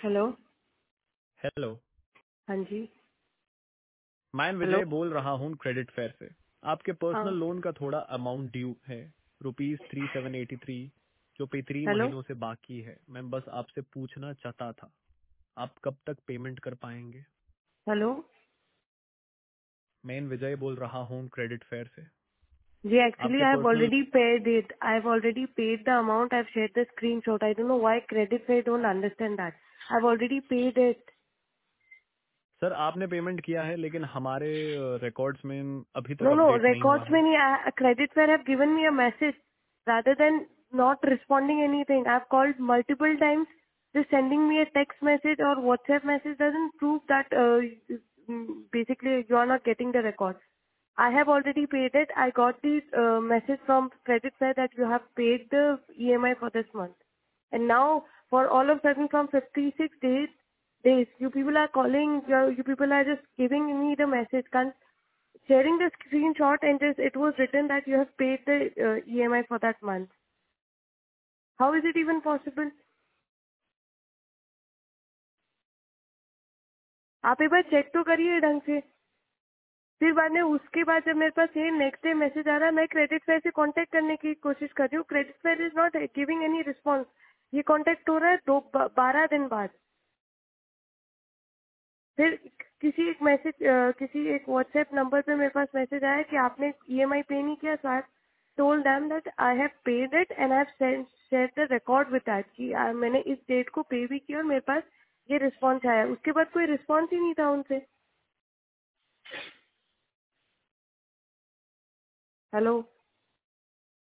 Hello. Hello. हाँ जी। मैं hello. विजय बोल रहा हूँ क्रेडिट फेयर से। आपके हाँ। पर्सनल लोन का थोड़ा अमाउंट ड्यू है, ₹3783, जो 3 हेलो। महीनों से बाकी है। मैं बस आपसे पूछना चाहता था, आप कब तक पेमेंट कर पाएंगे? हेलो। मैं विजय बोल रहा हूँ क्रेडिट फेयर से। जी, एक्चुअली आपके I have personal already paid it. I have already paid the amount. I have shared the screenshot. I don't know why credit pay don't understand that. I have already paid it. Sir, आपने payment किया है, लेकिन हमारे records में अभी तक No, no, update नहीं हुआ records है। में नहीं. Credit Fair have given me a message rather than not responding anything. I've called multiple times. Just sending me a text message or WhatsApp message doesn't prove that basically you are not getting the records. I have already paid it. I got the message from Credit Fair that you have paid the EMI for this month. And now, for all of a sudden, from 56 days, you people are calling, you people are just giving me the message. Sharing the screenshot and just it was written that you have paid the EMI for that month. How is it even possible? आप एक बार check तो करिए ढंग से. फिर बाद में उसके बाद जब मेरे पास ये नेक्स्ट डे मैसेज आ रहा है, मैं क्रेडिट फेयर से कांटेक्ट करने की कोशिश कर रही हूँ. Credit fair is not giving any response. ये कांटेक्ट हो रहा है 12 दिन बाद. फिर किसी एक व्हाट्सएप नंबर पे मेरे पास मैसेज आया कि आपने ईएमआई पे नहीं किया. So I told them that I have paid it and I have share the record with that कि मैंने इस डेट को पे भी किया और मेरे पास ये रिस्पॉन्स आया. उसके बाद कोई रिस्पॉन्स ही नहीं था उनसे. हेलो.